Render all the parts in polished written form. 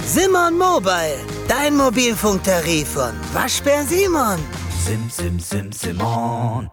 Simon Mobile, dein Mobilfunktarif von Waschbär Simon. Simon.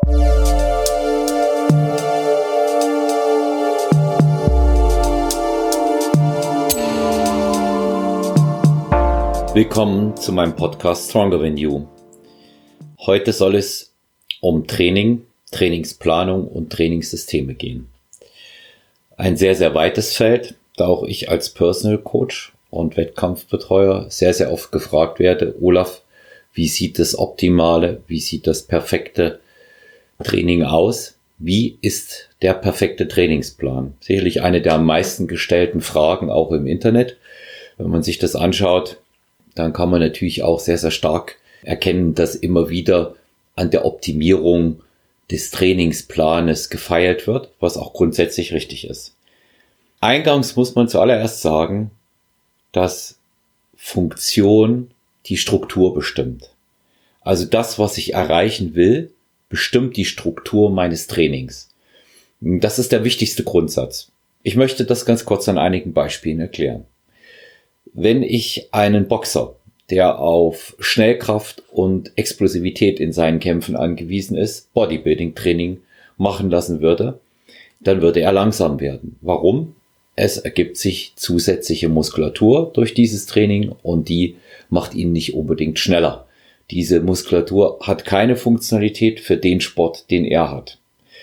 Willkommen zu meinem Podcast Stronger Than You. Heute soll es um Training, Trainingsplanung und Trainingssysteme gehen. Ein sehr, sehr weites Feld, da auch ich als Personal Coach und Wettkampfbetreuer sehr, sehr oft gefragt werde: Olaf, wie sieht das optimale, wie sieht das perfekte Training aus? Wie ist der perfekte Trainingsplan? Sicherlich eine der am meisten gestellten Fragen auch im Internet. Wenn man sich das anschaut, dann kann man natürlich auch sehr, sehr stark erkennen, dass immer wieder an der Optimierung des Trainingsplanes gefeilt wird, was auch grundsätzlich richtig ist. Eingangs muss man zuallererst sagen, dass Funktion die Struktur bestimmt. Also das, was ich erreichen will, bestimmt die Struktur meines Trainings. Das ist der wichtigste Grundsatz. Ich möchte das ganz kurz an einigen Beispielen erklären. Wenn ich einen Boxer, der auf Schnellkraft und Explosivität in seinen Kämpfen angewiesen ist, Bodybuilding-Training machen lassen würde, dann würde er langsam werden. Warum? Es ergibt sich zusätzliche Muskulatur durch dieses Training und die macht ihn nicht unbedingt schneller. Diese Muskulatur hat keine Funktionalität für den Sport, den er hat.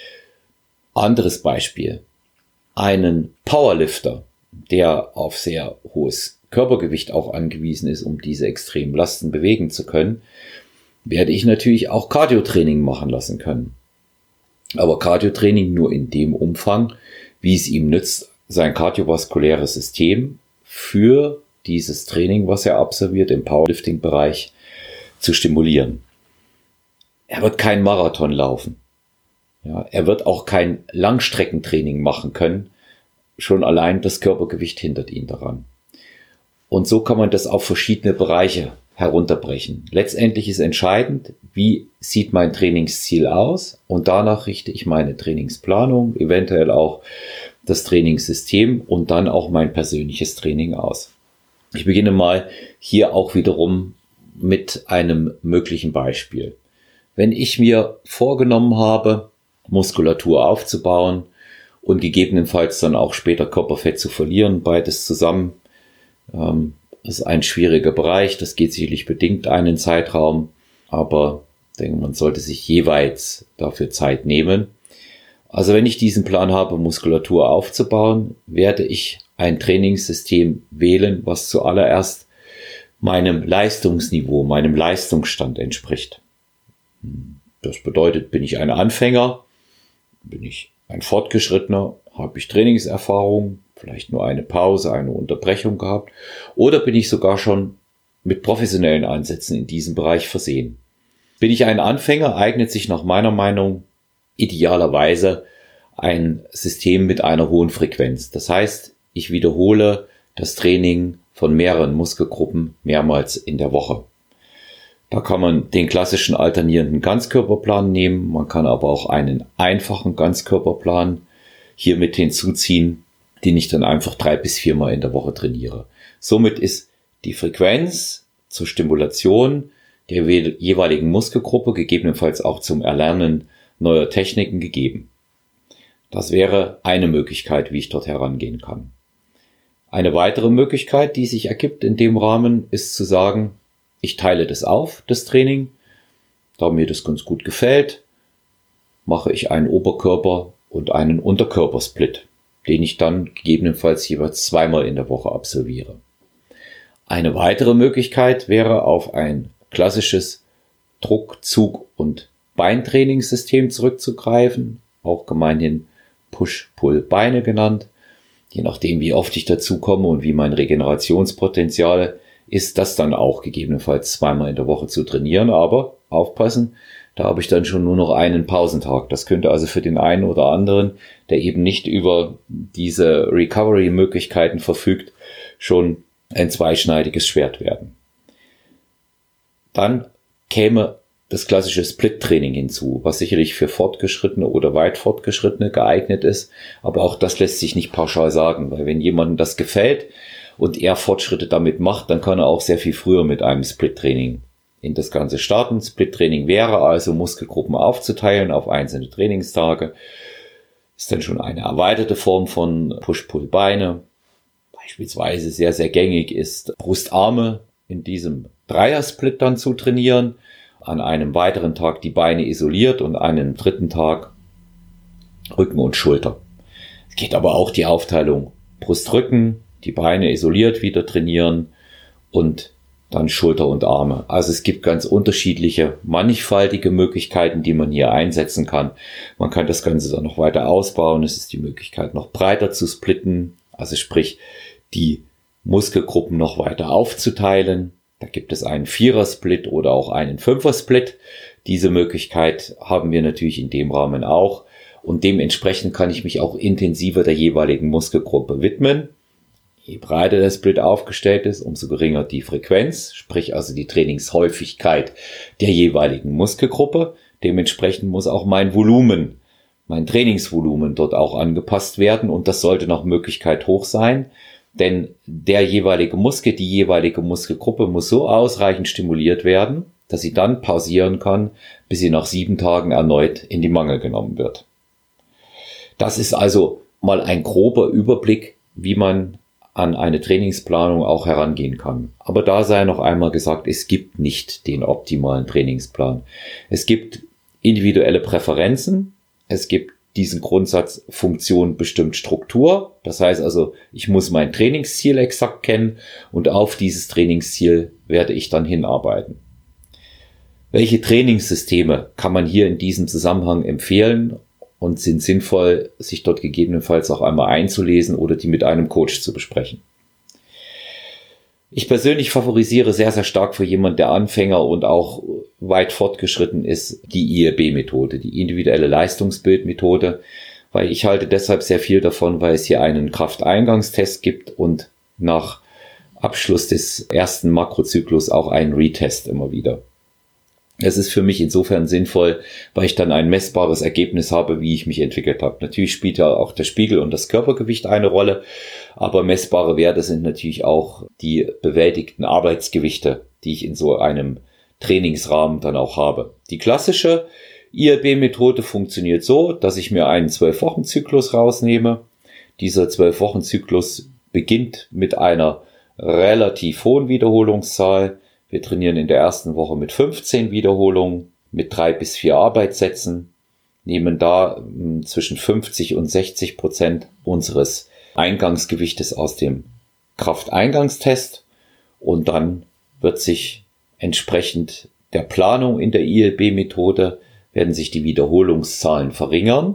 Anderes Beispiel. Einen Powerlifter, der auf sehr hohes Körpergewicht auch angewiesen ist, um diese extremen Lasten bewegen zu können, werde ich natürlich auch Cardio-Training machen lassen können. Aber Cardio-Training nur in dem Umfang, wie es ihm nützt, sein kardiovaskuläres System für dieses Training, was er absolviert im Powerlifting-Bereich, zu stimulieren. Er wird kein Marathon laufen. Ja, er wird auch kein Langstreckentraining machen können. Schon allein das Körpergewicht hindert ihn daran. Und so kann man das auf verschiedene Bereiche herunterbrechen. Letztendlich ist entscheidend, wie sieht mein Trainingsziel aus, und danach richte ich meine Trainingsplanung, eventuell auch das Trainingssystem und dann auch mein persönliches Training aus. Ich beginne mal hier auch wiederum mit einem möglichen Beispiel. Wenn ich mir vorgenommen habe, Muskulatur aufzubauen und gegebenenfalls dann auch später Körperfett zu verlieren, beides zusammen, das ist ein schwieriger Bereich, das geht sicherlich bedingt einen Zeitraum, aber ich denke, man sollte sich jeweils dafür Zeit nehmen. Also wenn ich diesen Plan habe, Muskulatur aufzubauen, werde ich ein Trainingssystem wählen, was zuallererst meinem Leistungsniveau, meinem Leistungsstand entspricht. Das bedeutet, bin ich ein Anfänger, bin ich ein Fortgeschrittener, habe ich Trainingserfahrung, vielleicht nur eine Pause, eine Unterbrechung gehabt, oder bin ich sogar schon mit professionellen Ansätzen in diesem Bereich versehen. Bin ich ein Anfänger, eignet sich nach meiner Meinung idealerweise ein System mit einer hohen Frequenz. Das heißt, ich wiederhole das Training von mehreren Muskelgruppen mehrmals in der Woche. Da kann man den klassischen alternierenden Ganzkörperplan nehmen, man kann aber auch einen einfachen Ganzkörperplan hier mit hinzuziehen, den ich dann einfach 3 bis 4 Mal in der Woche trainiere. Somit ist die Frequenz zur Stimulation der jeweiligen Muskelgruppe, gegebenenfalls auch zum Erlernen neuer Techniken gegeben. Das wäre eine Möglichkeit, wie ich dort herangehen kann. Eine weitere Möglichkeit, die sich ergibt in dem Rahmen, ist zu sagen, ich teile das auf, das Training. Da mir das ganz gut gefällt, mache ich einen Oberkörper- und einen Unterkörpersplit, den ich dann gegebenenfalls jeweils 2 Mal in der Woche absolviere. Eine weitere Möglichkeit wäre, auf ein klassisches Druck-, Zug- und Beintrainingssystem zurückzugreifen, auch gemeinhin Push-Pull-Beine genannt. Je nachdem, wie oft ich dazu komme und wie mein Regenerationspotenzial ist, das dann auch gegebenenfalls 2 Mal in der Woche zu trainieren. Aber aufpassen, da habe ich dann schon nur noch einen Pausentag. Das könnte also für den einen oder anderen, der eben nicht über diese Recovery-Möglichkeiten verfügt, schon ein zweischneidiges Schwert werden. Dann käme das klassische Split-Training hinzu, was sicherlich für Fortgeschrittene oder weit Fortgeschrittene geeignet ist. Aber auch das lässt sich nicht pauschal sagen, weil wenn jemandem das gefällt und er Fortschritte damit macht, dann kann er auch sehr viel früher mit einem Split-Training in das Ganze starten. Split-Training wäre also, Muskelgruppen aufzuteilen auf einzelne Trainingstage. Ist dann schon eine erweiterte Form von Push-Pull-Beine. Beispielsweise sehr, sehr gängig ist, Brustarme in diesem Dreier-Split dann zu trainieren. An einem weiteren Tag die Beine isoliert und an einem dritten Tag Rücken und Schulter. Es geht aber auch die Aufteilung Brust-Rücken, die Beine isoliert wieder trainieren und dann Schulter und Arme. Also es gibt ganz unterschiedliche, mannigfaltige Möglichkeiten, die man hier einsetzen kann. Man kann das Ganze dann noch weiter ausbauen. Es ist die Möglichkeit, noch breiter zu splitten, also sprich die Muskelgruppen noch weiter aufzuteilen. Da gibt es einen Vierer-Split oder auch einen Fünfer-Split. Diese Möglichkeit haben wir natürlich in dem Rahmen auch. Und dementsprechend kann ich mich auch intensiver der jeweiligen Muskelgruppe widmen. Je breiter der Split aufgestellt ist, umso geringer die Frequenz, sprich also die Trainingshäufigkeit der jeweiligen Muskelgruppe. Dementsprechend muss auch mein Volumen, mein Trainingsvolumen dort auch angepasst werden und das sollte nach Möglichkeit hoch sein, denn der jeweilige Muskel, die jeweilige Muskelgruppe muss so ausreichend stimuliert werden, dass sie dann pausieren kann, bis sie nach 7 Tagen erneut in die Mangel genommen wird. Das ist also mal ein grober Überblick, wie man an eine Trainingsplanung auch herangehen kann. Aber da sei noch einmal gesagt, es gibt nicht den optimalen Trainingsplan. Es gibt individuelle Präferenzen, es gibt diesen Grundsatz Funktion bestimmt Struktur. Das heißt also, ich muss mein Trainingsziel exakt kennen und auf dieses Trainingsziel werde ich dann hinarbeiten. Welche Trainingssysteme kann man hier in diesem Zusammenhang empfehlen und sind sinnvoll, sich dort gegebenenfalls auch einmal einzulesen oder die mit einem Coach zu besprechen? Ich persönlich favorisiere sehr, sehr stark für jemanden, der Anfänger und auch weit fortgeschritten ist, die ILB-Methode, die individuelle Leistungsbildmethode, weil ich halte deshalb sehr viel davon, weil es hier einen Krafteingangstest gibt und nach Abschluss des ersten Makrozyklus auch einen Retest immer wieder. Es ist für mich insofern sinnvoll, weil ich dann ein messbares Ergebnis habe, wie ich mich entwickelt habe. Natürlich spielt ja auch der Spiegel und das Körpergewicht eine Rolle, aber messbare Werte sind natürlich auch die bewältigten Arbeitsgewichte, die ich in so einem Trainingsrahmen dann auch habe. Die klassische ILB-Methode funktioniert so, dass ich mir einen 12-Wochen-Zyklus rausnehme. Dieser 12-Wochen-Zyklus beginnt mit einer relativ hohen Wiederholungszahl. Wir trainieren in der ersten Woche mit 15 Wiederholungen, mit 3 bis 4 Arbeitssätzen, nehmen da zwischen 50 und 60% unseres Eingangsgewichtes aus dem Krafteingangstest und dann wird sich entsprechend der Planung in der ILB-Methode werden sich die Wiederholungszahlen verringern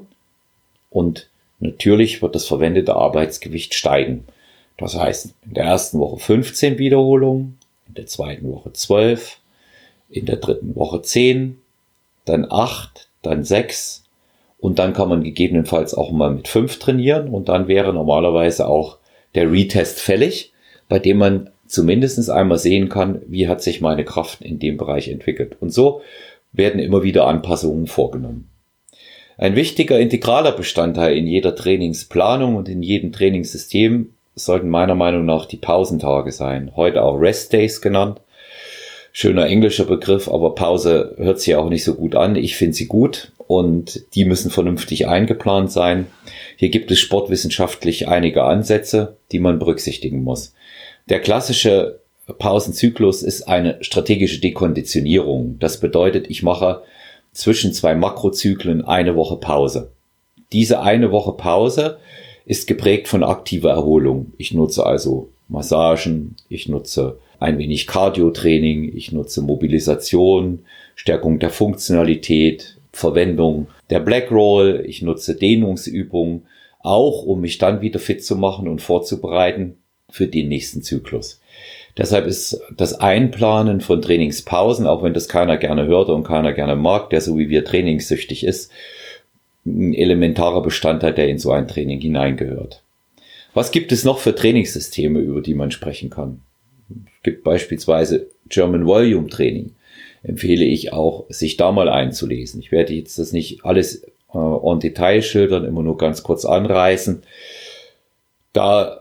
und natürlich wird das verwendete Arbeitsgewicht steigen. Das heißt, in der ersten Woche 15 Wiederholungen, in der zweiten Woche 12, in der dritten Woche 10, dann 8, dann 6 und dann kann man gegebenenfalls auch mal mit 5 trainieren und dann wäre normalerweise auch der Retest fällig, bei dem man zumindest einmal sehen kann, wie hat sich meine Kraft in dem Bereich entwickelt. Und so werden immer wieder Anpassungen vorgenommen. Ein wichtiger integraler Bestandteil in jeder Trainingsplanung und in jedem Trainingssystem sollten meiner Meinung nach die Pausentage sein. Heute auch Rest Days genannt. Schöner englischer Begriff, aber Pause hört sich auch nicht so gut an. Ich finde sie gut und die müssen vernünftig eingeplant sein. Hier gibt es sportwissenschaftlich einige Ansätze, die man berücksichtigen muss. Der klassische Pausenzyklus ist eine strategische Dekonditionierung. Das bedeutet, ich mache zwischen 2 Makrozyklen eine Woche Pause. Diese eine Woche Pause ist geprägt von aktiver Erholung. Ich nutze also Massagen, ich nutze ein wenig Cardio-Training, ich nutze Mobilisation, Stärkung der Funktionalität, Verwendung der Black Roll, ich nutze Dehnungsübungen, auch um mich dann wieder fit zu machen und vorzubereiten für den nächsten Zyklus. Deshalb ist das Einplanen von Trainingspausen, auch wenn das keiner gerne hört und keiner gerne mag, der so wie wir trainingssüchtig ist, ein elementarer Bestandteil, der in so ein Training hineingehört. Was gibt es noch für Trainingssysteme, über die man sprechen kann? Es gibt beispielsweise German Volume Training. Empfehle ich auch, sich da mal einzulesen. Ich werde jetzt das nicht alles en Detail schildern, immer nur ganz kurz anreißen. Da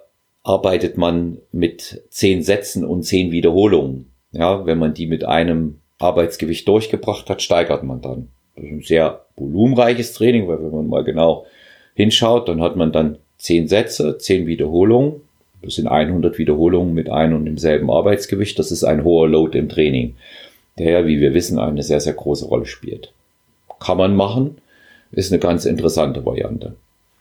arbeitet man mit 10 Sätzen und 10 Wiederholungen. Ja, wenn man die mit einem Arbeitsgewicht durchgebracht hat, steigert man dann. Das ist ein sehr volumenreiches Training, weil wenn man mal genau hinschaut, dann hat man dann 10 Sätze, 10 Wiederholungen. Das sind 100 Wiederholungen mit einem und demselben Arbeitsgewicht. Das ist ein hoher Load im Training, der ja, wie wir wissen, eine sehr, sehr große Rolle spielt. Kann man machen, ist eine ganz interessante Variante.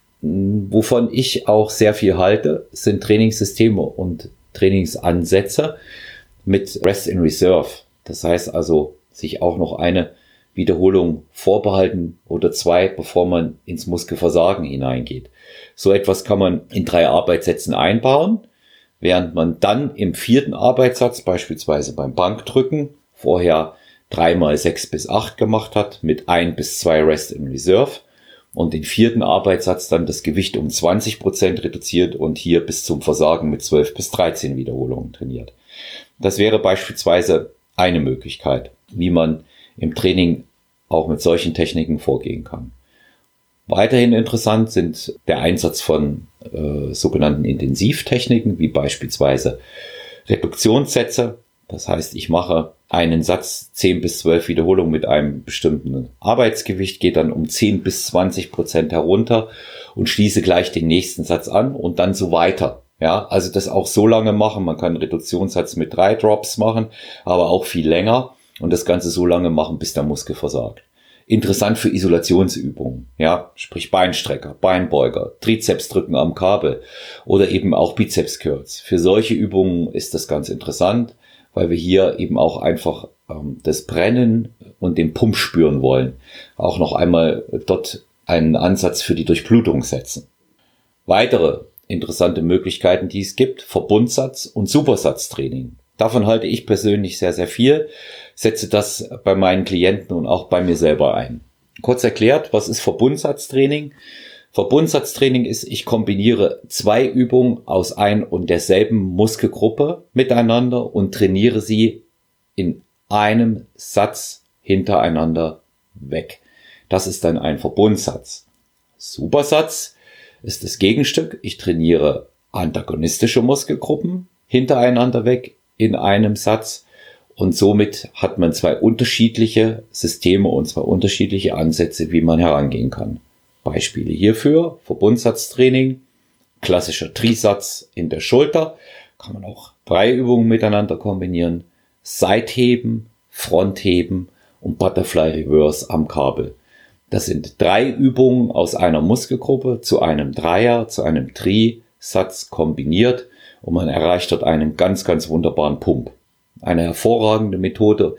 Wovon ich auch sehr viel halte, sind Trainingssysteme und Trainingsansätze mit Rest in Reserve. Das heißt also, sich auch noch eine Wiederholung vorbehalten oder 2, bevor man ins Muskelversagen hineingeht. So etwas kann man in 3 Arbeitssätzen einbauen, während man dann im 4. Arbeitssatz, beispielsweise beim Bankdrücken, vorher 3 mal 6 bis 8 gemacht hat, mit 1 bis 2 Rest in Reserve und den 4. Arbeitssatz dann das Gewicht um 20% reduziert und hier bis zum Versagen mit 12 bis 13 Wiederholungen trainiert. Das wäre beispielsweise eine Möglichkeit, wie man im Training auch mit solchen Techniken vorgehen kann. Weiterhin interessant sind der Einsatz von sogenannten Intensivtechniken, wie beispielsweise Reduktionssätze. Das heißt, ich mache einen Satz 10 bis 12 Wiederholungen mit einem bestimmten Arbeitsgewicht, gehe dann um 10 bis 20% herunter und schließe gleich den nächsten Satz an und dann so weiter. Ja, also das auch so lange machen. Man kann einen Reduktionssatz mit 3 Drops machen, aber auch viel länger und das Ganze so lange machen, bis der Muskel versagt. Interessant für Isolationsübungen, ja, sprich Beinstrecker, Beinbeuger, Trizepsdrücken am Kabel oder eben auch Bizeps-Curls. Für solche Übungen ist das ganz interessant, weil wir hier eben auch einfach das Brennen und den Pump spüren wollen. Auch noch einmal dort einen Ansatz für die Durchblutung setzen. Weitere interessante Möglichkeiten, die es gibt, Verbundsatz- und Supersatztraining. Davon halte ich persönlich sehr, sehr viel, setze das bei meinen Klienten und auch bei mir selber ein. Kurz erklärt, was ist Verbundsatztraining? Verbundsatztraining ist, ich kombiniere 2 Übungen aus ein und derselben Muskelgruppe miteinander und trainiere sie in einem Satz hintereinander weg. Das ist dann ein Verbundsatz. Supersatz ist das Gegenstück. Ich trainiere antagonistische Muskelgruppen hintereinander weg in einem Satz und somit hat man 2 unterschiedliche Systeme und 2 unterschiedliche Ansätze, wie man herangehen kann. Beispiele hierfür: Verbundsatztraining, klassischer Trisatz in der Schulter, kann man auch 3 Übungen miteinander kombinieren, Seitheben, Frontheben und Butterfly Reverse am Kabel. Das sind 3 Übungen aus einer Muskelgruppe zu einem Dreier, zu einem Trisatz kombiniert und man erreicht dort einen ganz, ganz wunderbaren Pump. Eine hervorragende Methode,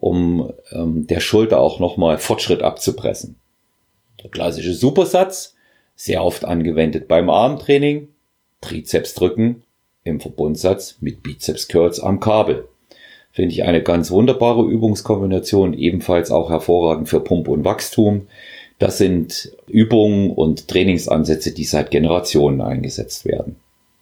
um der Schulter auch nochmal Fortschritt abzupressen. Der klassische Supersatz, sehr oft angewendet beim Armtraining, Trizepsdrücken im Verbundsatz mit Bizeps-Curls am Kabel. Finde ich eine ganz wunderbare Übungskombination, ebenfalls auch hervorragend für Pump und Wachstum. Das sind Übungen und Trainingsansätze, die seit Generationen eingesetzt werden.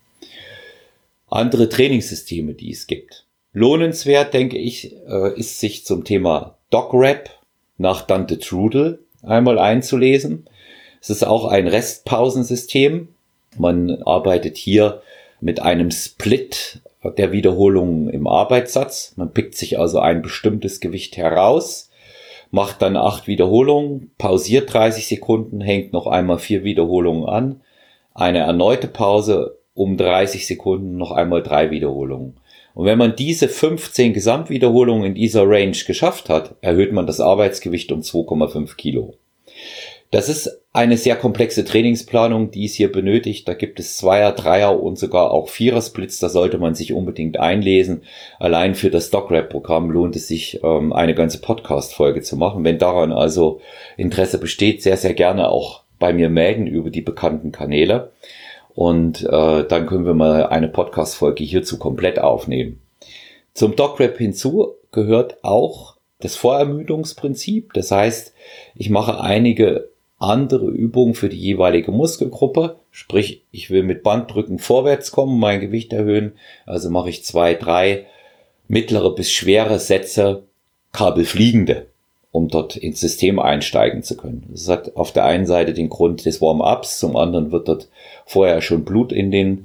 Andere Trainingssysteme, die es gibt. Lohnenswert, denke ich, ist sich zum Thema DocRap nach Dante Trudel einmal einzulesen. Es ist auch ein Restpausensystem. Man arbeitet hier mit einem Split der Wiederholungen im Arbeitssatz. Man pickt sich also ein bestimmtes Gewicht heraus, macht dann 8 Wiederholungen, pausiert 30 Sekunden, hängt noch einmal 4 Wiederholungen an, eine erneute Pause um 30 Sekunden, noch einmal 3 Wiederholungen. Und wenn man diese 15 Gesamtwiederholungen in dieser Range geschafft hat, erhöht man das Arbeitsgewicht um 2,5 Kilo. Das ist eine sehr komplexe Trainingsplanung, die es hier benötigt. Da gibt es 2er, 3er und sogar auch 4er Splits. Da sollte man sich unbedingt einlesen. Allein für das DocRap-Programm lohnt es sich, eine ganze Podcast-Folge zu machen. Wenn daran also Interesse besteht, sehr, sehr gerne auch bei mir melden über die bekannten Kanäle. Und dann können wir mal eine Podcast-Folge hierzu komplett aufnehmen. Zum DocRap hinzu gehört auch das Vorermüdungsprinzip. Das heißt, ich mache einige andere Übungen für die jeweilige Muskelgruppe. Sprich, ich will mit Bankdrücken vorwärts kommen, mein Gewicht erhöhen. Also mache ich 2, 3 mittlere bis schwere Sätze, kabelfliegende, um dort ins System einsteigen zu können. Das hat auf der einen Seite den Grund des Warm-ups, zum anderen wird dort vorher schon Blut in den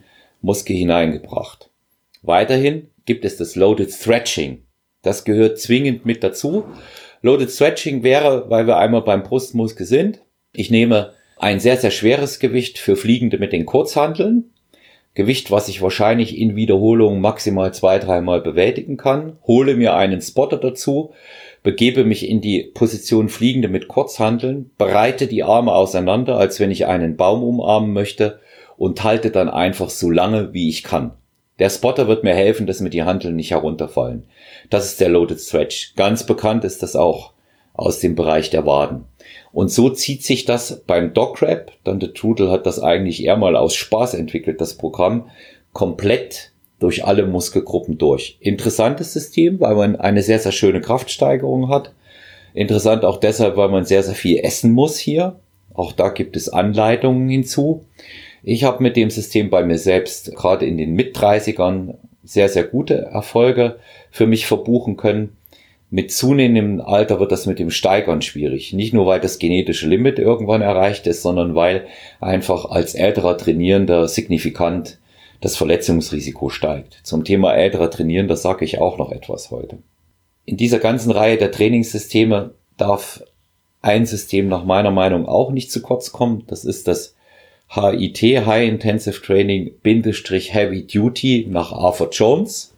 Muskel hineingebracht. Weiterhin gibt es das Loaded Stretching. Das gehört zwingend mit dazu. Loaded Stretching wäre, weil wir einmal beim Brustmuskel sind, ich nehme ein sehr, sehr schweres Gewicht für Fliegende mit den Kurzhanteln. Gewicht, was ich wahrscheinlich in Wiederholungen maximal 2-3 Mal bewältigen kann. Hole mir einen Spotter dazu, begebe mich in die Position Fliegende mit Kurzhanteln, breite die Arme auseinander, als wenn ich einen Baum umarmen möchte und halte dann einfach so lange, wie ich kann. Der Spotter wird mir helfen, dass mir die Hanteln nicht herunterfallen. Das ist der Loaded Stretch. Ganz bekannt ist das auch aus dem Bereich der Waden. Und so zieht sich das beim Dog-Rap, Dante Trudel hat das eigentlich eher mal aus Spaß entwickelt, das Programm, komplett durch alle Muskelgruppen durch. Interessantes System, weil man eine sehr, sehr schöne Kraftsteigerung hat. Interessant auch deshalb, weil man sehr, sehr viel essen muss hier. Auch da gibt es Anleitungen hinzu. Ich habe mit dem System bei mir selbst gerade in den Mit-30ern sehr, sehr gute Erfolge für mich verbuchen können. Mit zunehmendem Alter wird das mit dem Steigern schwierig. Nicht nur, weil das genetische Limit irgendwann erreicht ist, sondern weil einfach als älterer Trainierender signifikant das Verletzungsrisiko steigt. Zum Thema älterer Trainierender sage ich auch noch etwas heute. In dieser ganzen Reihe der Trainingssysteme darf ein System nach meiner Meinung auch nicht zu kurz kommen. Das ist das HIT, High Intensive Training Heavy Duty nach Arthur Jones.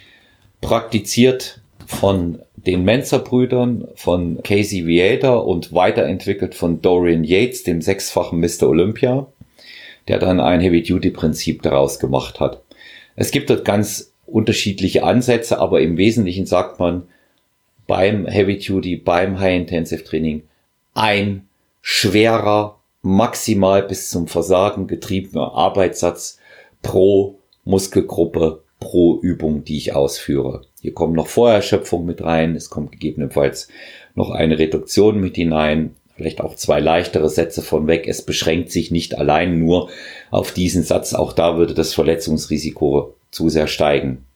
Praktiziert von den Menzer-Brüdern, von Casey Viator und weiterentwickelt von Dorian Yates, dem 6-fachen Mr. Olympia, der dann ein Heavy-Duty-Prinzip daraus gemacht hat. Es gibt dort ganz unterschiedliche Ansätze, aber im Wesentlichen sagt man beim Heavy-Duty, beim High-Intensive-Training ein schwerer, maximal bis zum Versagen getriebener Arbeitssatz pro Muskelgruppe, pro Übung, die ich ausführe. Hier kommt noch Vorerschöpfung mit rein, es kommt gegebenenfalls noch eine Reduktion mit hinein, vielleicht auch 2 leichtere Sätze von weg. Es beschränkt sich nicht allein nur auf diesen Satz, auch da würde das Verletzungsrisiko zu sehr steigen.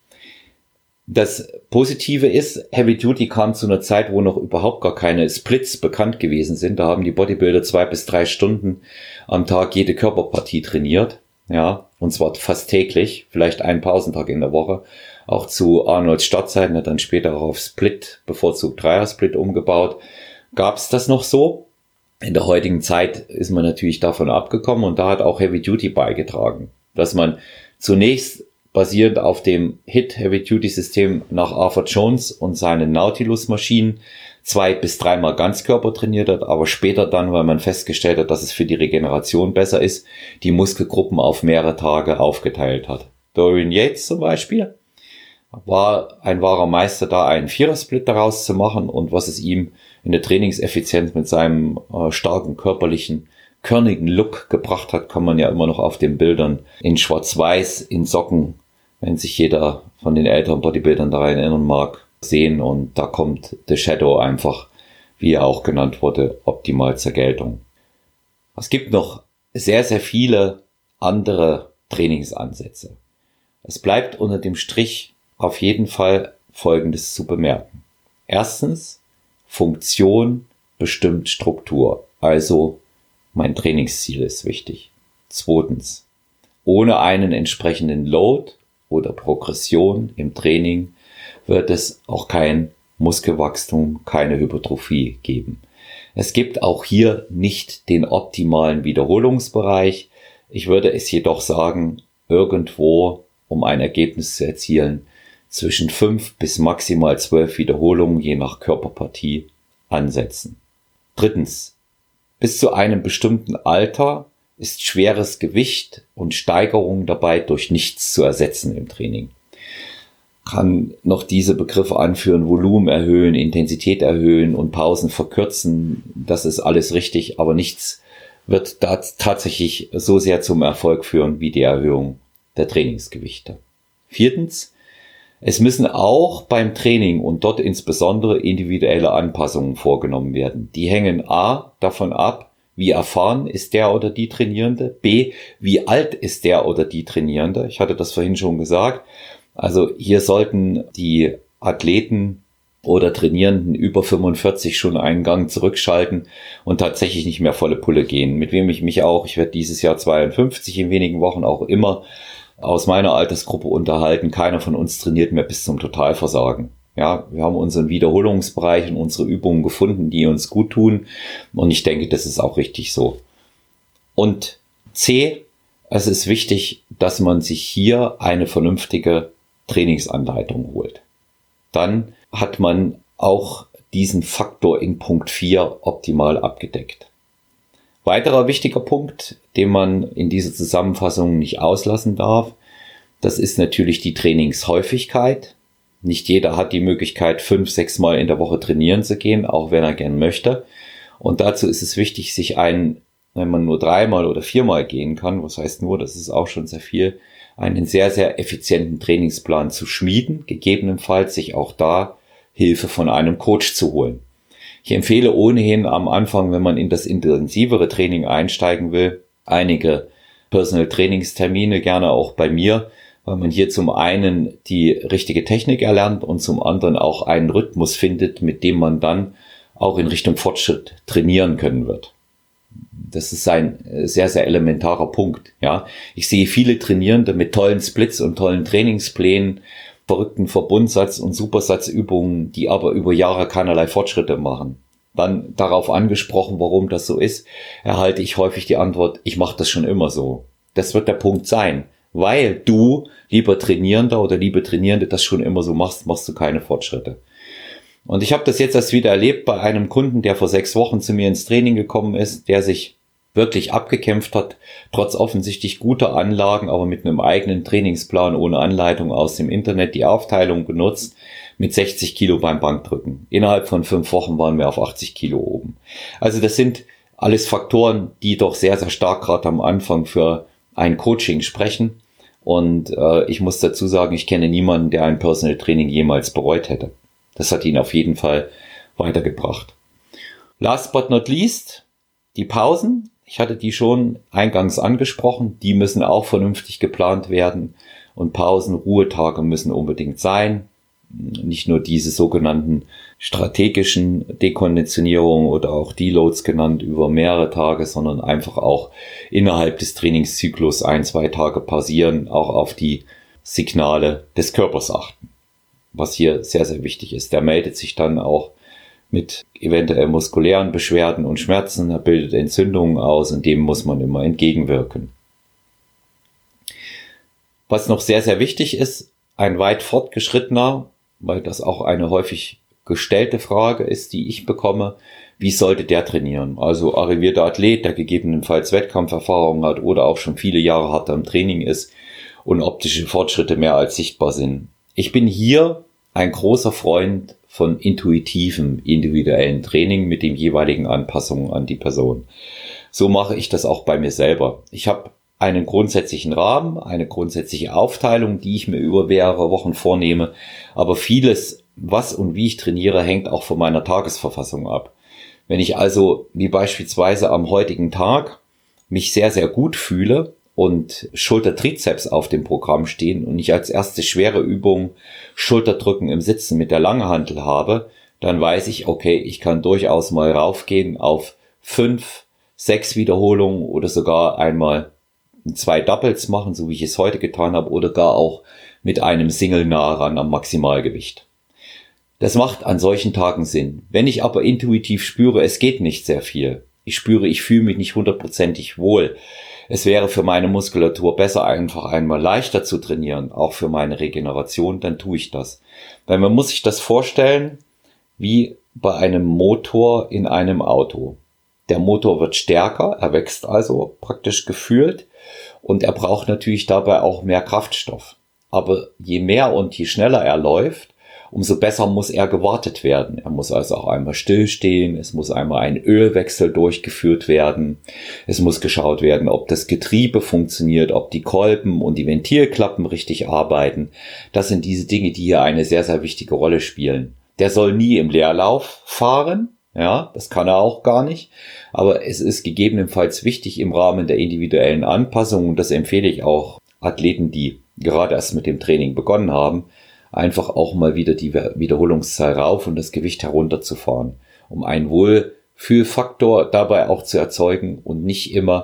Das Positive ist, Heavy Duty kam zu einer Zeit, wo noch überhaupt gar keine Splits bekannt gewesen sind. Da haben die Bodybuilder 2 bis 3 Stunden am Tag jede Körperpartie trainiert. Ja, und zwar fast täglich, vielleicht einen Pausentag in der Woche. Auch zu Arnolds Startzeiten, hat dann später auch auf Split, bevorzugt Dreier-Split umgebaut. Gab es das noch so? In der heutigen Zeit ist man natürlich davon abgekommen und da hat auch Heavy Duty beigetragen, dass man zunächst basierend auf dem HIT-Heavy-Duty-System nach Arthur Jones und seinen Nautilus-Maschinen 2 bis 3 Mal Ganzkörper trainiert hat, aber später dann, weil man festgestellt hat, dass es für die Regeneration besser ist, die Muskelgruppen auf mehrere Tage aufgeteilt hat. Dorian Yates zum Beispiel war ein wahrer Meister da, einen Vierer-Split daraus zu machen und was es ihm in der Trainingseffizienz mit seinem starken körperlichen körnigen Look gebracht hat, kann man ja immer noch auf den Bildern in Schwarz-Weiß, in Socken, wenn sich jeder von den älteren Bodybuildern daran erinnern mag, sehen. Und da kommt The Shadow einfach, wie er auch genannt wurde, optimal zur Geltung. Es gibt noch sehr, sehr viele andere Trainingsansätze. Es bleibt unter dem Strich auf jeden Fall Folgendes zu bemerken. Erstens, Funktion bestimmt Struktur, also mein Trainingsziel ist wichtig. Zweitens, ohne einen entsprechenden Load oder Progression im Training wird es auch kein Muskelwachstum, keine Hypertrophie geben. Es gibt auch hier nicht den optimalen Wiederholungsbereich. Ich würde es jedoch sagen, irgendwo, um ein Ergebnis zu erzielen, zwischen 5 bis maximal 12 Wiederholungen je nach Körperpartie ansetzen. Drittens, bis zu einem bestimmten Alter ist schweres Gewicht und Steigerung dabei durch nichts zu ersetzen im Training. Kann noch diese Begriffe anführen, Volumen erhöhen, Intensität erhöhen und Pausen verkürzen. Das ist alles richtig, aber nichts wird da tatsächlich so sehr zum Erfolg führen wie die Erhöhung der Trainingsgewichte. Viertens, es müssen auch beim Training und dort insbesondere individuelle Anpassungen vorgenommen werden. Die hängen a. davon ab, wie erfahren ist der oder die Trainierende, b. wie alt ist der oder die Trainierende. Ich hatte das vorhin schon gesagt. Also hier sollten die Athleten oder Trainierenden über 45 schon einen Gang zurückschalten und tatsächlich nicht mehr volle Pulle gehen. Mit wem ich werde dieses Jahr 52 in wenigen Wochen auch immer aus meiner Altersgruppe unterhalten, keiner von uns trainiert mehr bis zum Totalversagen. Ja, wir haben unseren Wiederholungsbereich und unsere Übungen gefunden, die uns gut tun. Und ich denke, das ist auch richtig so. Und C, es ist wichtig, dass man sich hier eine vernünftige Trainingsanleitung holt. Dann hat man auch diesen Faktor in Punkt 4 optimal abgedeckt. Weiterer wichtiger Punkt, den man in dieser Zusammenfassung nicht auslassen darf, das ist natürlich die Trainingshäufigkeit. Nicht jeder hat die Möglichkeit, 5-6 Mal in der Woche trainieren zu gehen, auch wenn er gern möchte. Und dazu ist es wichtig, sich wenn man nur 3-mal oder 4-mal gehen kann, was heißt nur, das ist auch schon sehr viel, einen sehr, sehr effizienten Trainingsplan zu schmieden, gegebenenfalls sich auch da Hilfe von einem Coach zu holen. Ich empfehle ohnehin am Anfang, wenn man in das intensivere Training einsteigen will, einige Personal Trainingstermine, gerne auch bei mir, weil man hier zum einen die richtige Technik erlernt und zum anderen auch einen Rhythmus findet, mit dem man dann auch in Richtung Fortschritt trainieren können wird. Das ist ein sehr, sehr elementarer Punkt. Ja, ich sehe viele Trainierende mit tollen Splits und tollen Trainingsplänen, verrückten Verbundsatz- und Supersatzübungen, die aber über Jahre keinerlei Fortschritte machen. Dann darauf angesprochen, warum das so ist, erhalte ich häufig die Antwort, ich mache das schon immer so. Das wird der Punkt sein. Weil du, lieber Trainierender oder liebe Trainierende, das schon immer so machst, machst du keine Fortschritte. Und ich habe das jetzt erst wieder erlebt bei einem Kunden, der vor 6 Wochen zu mir ins Training gekommen ist, der sich wirklich abgekämpft hat, trotz offensichtlich guter Anlagen, aber mit einem eigenen Trainingsplan ohne Anleitung aus dem Internet, die Aufteilung genutzt, mit 60 Kilo beim Bankdrücken. Innerhalb von 5 Wochen waren wir auf 80 Kilo oben. Also das sind alles Faktoren, die doch sehr, sehr stark gerade am Anfang für ein Coaching sprechen. Und ich muss dazu sagen, ich kenne niemanden, der ein Personal Training jemals bereut hätte. Das hat ihn auf jeden Fall weitergebracht. Last but not least, die Pausen. Ich hatte die schon eingangs angesprochen. Die müssen auch vernünftig geplant werden. Und Pausen, Ruhetage müssen unbedingt sein. Nicht nur diese sogenannten strategischen Dekonditionierungen oder auch Deloads genannt über mehrere Tage, sondern einfach auch innerhalb des Trainingszyklus 1-2 Tage pausieren, auch auf die Signale des Körpers achten. Was hier sehr, sehr wichtig ist. Der meldet sich dann auch mit eventuell muskulären Beschwerden und Schmerzen, er bildet Entzündungen aus und dem muss man immer entgegenwirken. Was noch sehr, sehr wichtig ist, ein weit fortgeschrittener, weil das auch eine häufig gestellte Frage ist, die ich bekomme, wie sollte der trainieren? Also arrivierter Athlet, der gegebenenfalls Wettkampferfahrung hat oder auch schon viele Jahre hart am Training ist und optische Fortschritte mehr als sichtbar sind. Ich bin hier ein großer Freund von intuitivem, individuellen Training mit den jeweiligen Anpassungen an die Person. So mache ich das auch bei mir selber. Ich habe einen grundsätzlichen Rahmen, eine grundsätzliche Aufteilung, die ich mir über mehrere Wochen vornehme. Aber vieles, was und wie ich trainiere, hängt auch von meiner Tagesverfassung ab. Wenn ich also, wie beispielsweise am heutigen Tag, mich sehr, sehr gut fühle und Schultertrizeps auf dem Programm stehen und ich als erste schwere Übung Schulterdrücken im Sitzen mit der Langhantel habe, dann weiß ich, okay, ich kann durchaus mal raufgehen auf 5, 6 Wiederholungen oder sogar einmal 2 Doubles machen, so wie ich es heute getan habe, oder gar auch mit einem Single nah ran am Maximalgewicht. Das macht an solchen Tagen Sinn. Wenn ich aber intuitiv spüre, es geht nicht sehr viel, ich fühle mich nicht 100%ig wohl, es wäre für meine Muskulatur besser, einfach einmal leichter zu trainieren, auch für meine Regeneration, dann tue ich das. Weil man muss sich das vorstellen, wie bei einem Motor in einem Auto. Der Motor wird stärker, er wächst also praktisch gefühlt und er braucht natürlich dabei auch mehr Kraftstoff. Aber je mehr und je schneller er läuft, umso besser muss er gewartet werden. Er muss also auch einmal stillstehen, es muss einmal ein Ölwechsel durchgeführt werden, es muss geschaut werden, ob das Getriebe funktioniert, ob die Kolben und die Ventilklappen richtig arbeiten. Das sind diese Dinge, die hier eine sehr, sehr wichtige Rolle spielen. Der soll nie im Leerlauf fahren, ja, das kann er auch gar nicht, aber es ist gegebenenfalls wichtig im Rahmen der individuellen Anpassung, und das empfehle ich auch Athleten, die gerade erst mit dem Training begonnen haben, einfach auch mal wieder die Wiederholungszahl rauf und das Gewicht herunterzufahren, um einen Wohlfühlfaktor dabei auch zu erzeugen und nicht immer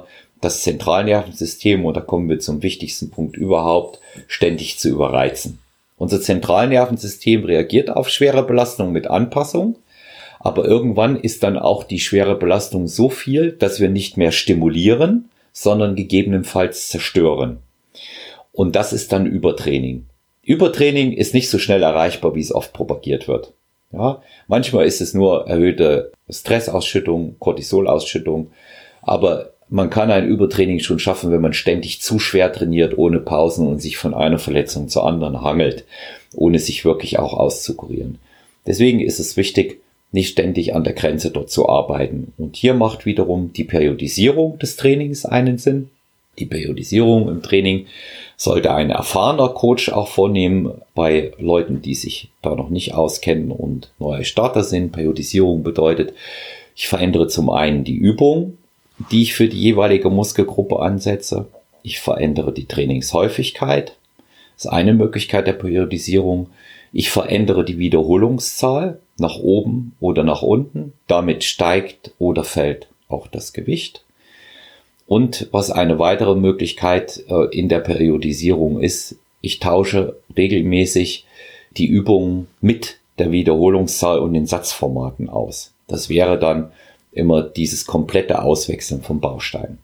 das Zentralnervensystem, und da kommen wir zum wichtigsten Punkt überhaupt, ständig zu überreizen. Unser Zentralnervensystem reagiert auf schwere Belastung mit Anpassung, aber irgendwann ist dann auch die schwere Belastung so viel, dass wir nicht mehr stimulieren, sondern gegebenenfalls zerstören. Und das ist dann Übertraining. Übertraining ist nicht so schnell erreichbar, wie es oft propagiert wird. Ja, manchmal ist es nur erhöhte Stressausschüttung, Cortisolausschüttung, aber man kann ein Übertraining schon schaffen, wenn man ständig zu schwer trainiert, ohne Pausen und sich von einer Verletzung zur anderen hangelt, ohne sich wirklich auch auszukurieren. Deswegen ist es wichtig, nicht ständig an der Grenze dort zu arbeiten. Und hier macht wiederum die Periodisierung des Trainings einen Sinn. Die Periodisierung im Training sollte ein erfahrener Coach auch vornehmen bei Leuten, die sich da noch nicht auskennen und neue Starter sind. Periodisierung bedeutet, ich verändere zum einen die Übung, die ich für die jeweilige Muskelgruppe ansetze. Ich verändere die Trainingshäufigkeit. Das ist eine Möglichkeit der Periodisierung. Ich verändere die Wiederholungszahl nach oben oder nach unten. Damit steigt oder fällt auch das Gewicht. Und was eine weitere Möglichkeit in der Periodisierung ist, ich tausche regelmäßig die Übungen mit der Wiederholungszahl und den Satzformaten aus. Das wäre dann immer dieses komplette Auswechseln von Bausteinen.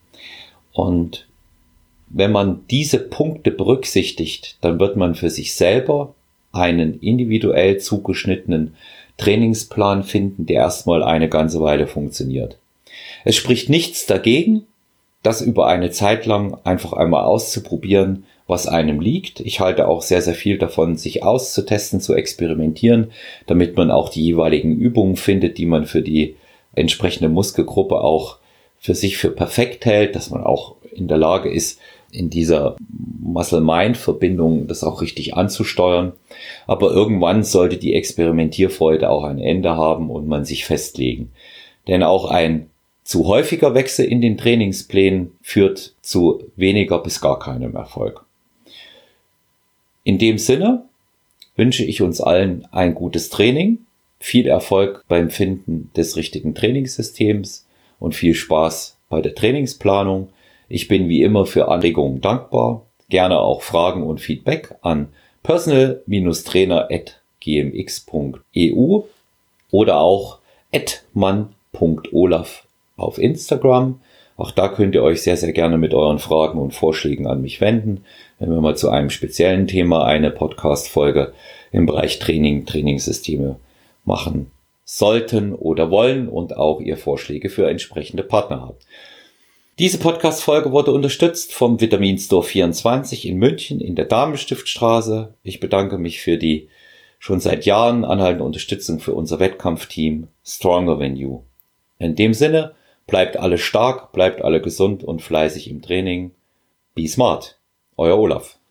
Und wenn man diese Punkte berücksichtigt, dann wird man für sich selber einen individuell zugeschnittenen Trainingsplan finden, der erstmal eine ganze Weile funktioniert. Es spricht nichts dagegen, das über eine Zeit lang einfach einmal auszuprobieren, was einem liegt. Ich halte auch sehr, sehr viel davon, sich auszutesten, zu experimentieren, damit man auch die jeweiligen Übungen findet, die man für die entsprechende Muskelgruppe auch für sich für perfekt hält, dass man auch in der Lage ist, in dieser Muscle-Mind-Verbindung das auch richtig anzusteuern. Aber irgendwann sollte die Experimentierfreude auch ein Ende haben und man sich festlegen. Denn auch ein zu häufiger Wechsel in den Trainingsplänen führt zu weniger bis gar keinem Erfolg. In dem Sinne wünsche ich uns allen ein gutes Training, viel Erfolg beim Finden des richtigen Trainingssystems und viel Spaß bei der Trainingsplanung. Ich bin wie immer für Anregungen dankbar. Gerne auch Fragen und Feedback an personal-trainer@gmx.eu oder auch @mann.olaf auf Instagram. Auch da könnt ihr euch sehr, sehr gerne mit euren Fragen und Vorschlägen an mich wenden, wenn wir mal zu einem speziellen Thema eine Podcast-Folge im Bereich Training, Trainingssysteme machen sollten oder wollen und auch ihr Vorschläge für entsprechende Partner habt. Diese Podcast-Folge wurde unterstützt vom Vitamin Store 24 in München in der Damenstiftstraße. Ich bedanke mich für die schon seit Jahren anhaltende Unterstützung für unser Wettkampfteam Stronger Than You. In dem Sinne, bleibt alle stark, bleibt alle gesund und fleißig im Training. Be smart. Euer Olaf.